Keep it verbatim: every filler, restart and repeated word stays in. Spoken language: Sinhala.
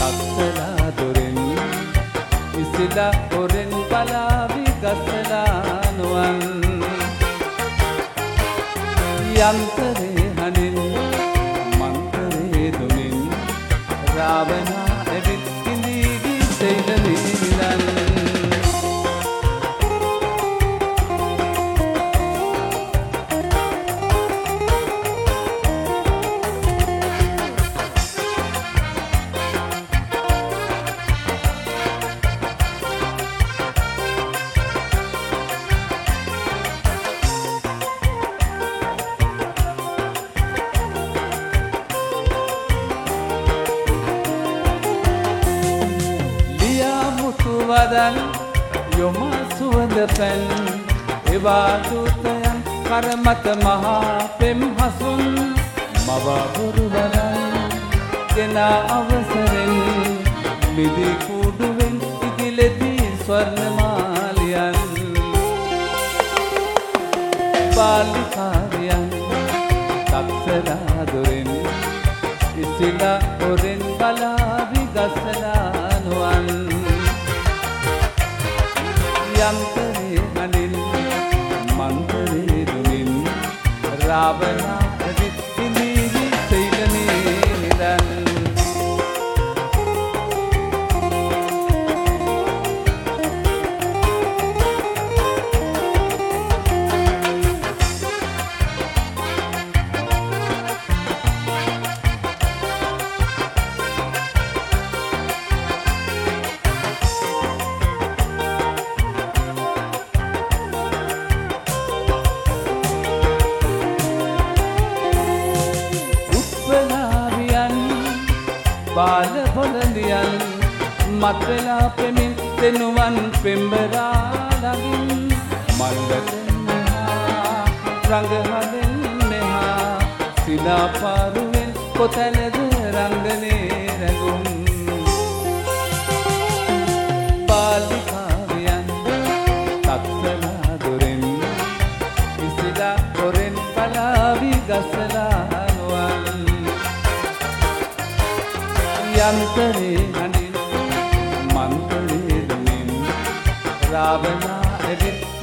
තක්සලා දොරෙන් ඉසිලා හොරෙන් බලාවි ගසලා නුවන් යන්තරේ හනින් මන්තරේ දුමින් රාවණා ඇවිත් ඉඳීවි සෙයිලනේ විලන් වදන් යොම සුවඳ පැන් එවා දූතයන් කරමත මහා පෙම් හසුන් මව බුරුවරන් ගෙන අවසරෙන් මිදි කුඩුවෙන් ඉගිලෙදී ස්වර්ණමාලියන් බාලිකාරියන් තක්සලා දොරෙන් ඉසිලා හොරෙන් බලාවි ගසලා නුවන් යන්තරේ හනින් මන්තරේ දුමින් රාවණා ඇවිත් ඉඳීවි සෙයිලනේ නිදන් බාල බොළඳියන් මත් වෙලා පෙමින් දෙනුවන් පෙම්බරා ළඟින් මල්ලෙන් මෙහා රංගහදෙන් මෙහා සිනා පාරුවෙන් කොතැනද රංගනේ රැඟුම් බාලිකාවියන් තක්සලා දොරෙන් ඉසිලා හොරෙන් බලාවි ගසලා නුවන් යන්තරේ හනින් මන්තරේ දුමින් රාවණා ඇවිත්